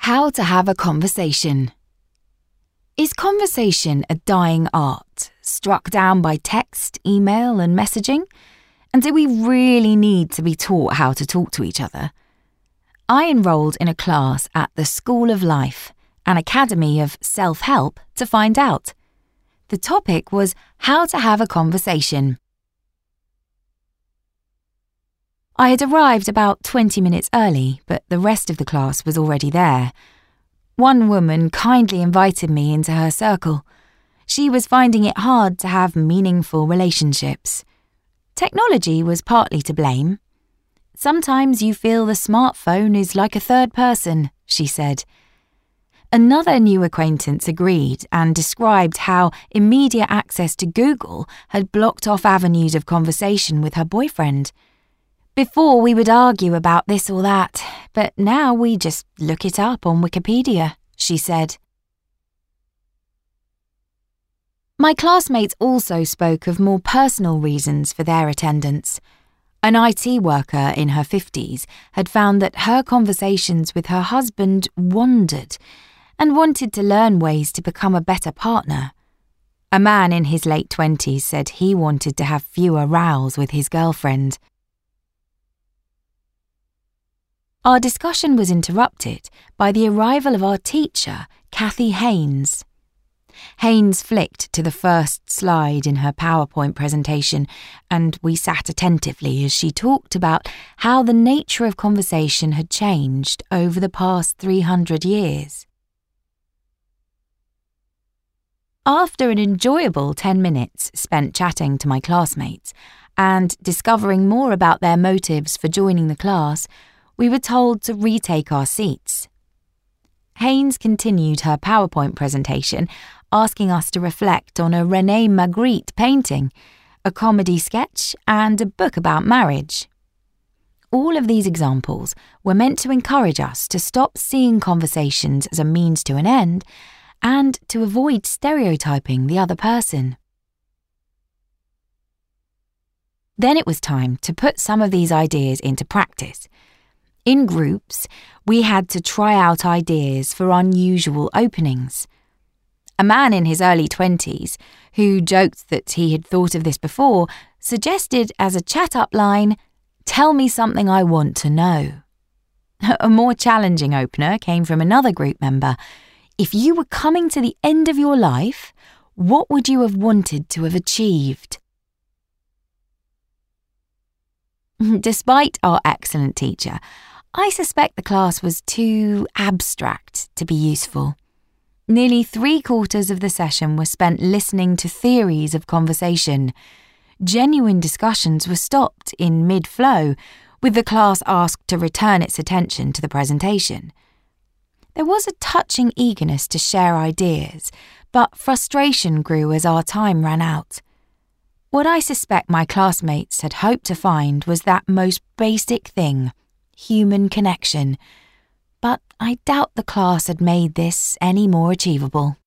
How to have a conversation. Is conversation a dying art, struck down by text, email and messaging? And do we really need to be taught how to talk to each other? I enrolled in a class at the School of Life, an academy of self-help, to find out. The topic was how to have a conversation. I had arrived about 20 minutes early, but the rest of the class was already there. One woman kindly invited me into her circle. She was finding it hard to have meaningful relationships. Technology was partly to blame. Sometimes you feel the smartphone is like a third person, she said. Another new acquaintance agreed and described how immediate access to Google had blocked off avenues of conversation with her boyfriend. Before we would argue about this or that, but now we just look it up on Wikipedia, she said. My classmates also spoke of more personal reasons for their attendance. An IT worker in her 50s had found that her conversations with her husband wandered and wanted to learn ways to become a better partner. A man in his late 20s said he wanted to have fewer rows with his girlfriend. Our discussion was interrupted by the arrival of our teacher, Kathy Haynes. Haynes flicked to the first slide in her PowerPoint presentation, and we sat attentively as she talked about how the nature of conversation had changed over the past 300 years. After an enjoyable 10 minutes spent chatting to my classmates and discovering more about their motives for joining the class, we were told to retake our seats. Haynes continued her PowerPoint presentation, asking us to reflect on a René Magritte painting, a comedy sketch, and a book about marriage. All of these examples were meant to encourage us to stop seeing conversations as a means to an end and to avoid stereotyping the other person. Then it was time to put some of these ideas into practice. In groups, we had to try out ideas for unusual openings. A man in his early 20s, who joked that he had thought of this before, suggested as a chat-up line, "Tell me something I want to know." A more challenging opener came from another group member. If you were coming to the end of your life, what would you have wanted to have achieved? Despite our excellent teacher, I suspect the class was too abstract to be useful. Nearly 3/4 of the session was spent listening to theories of conversation. Genuine discussions were stopped in mid-flow, with the class asked to return its attention to the presentation. There was a touching eagerness to share ideas, but frustration grew as our time ran out. What I suspect my classmates had hoped to find was that most basic thing, human connection, but I doubt the class had made this any more achievable.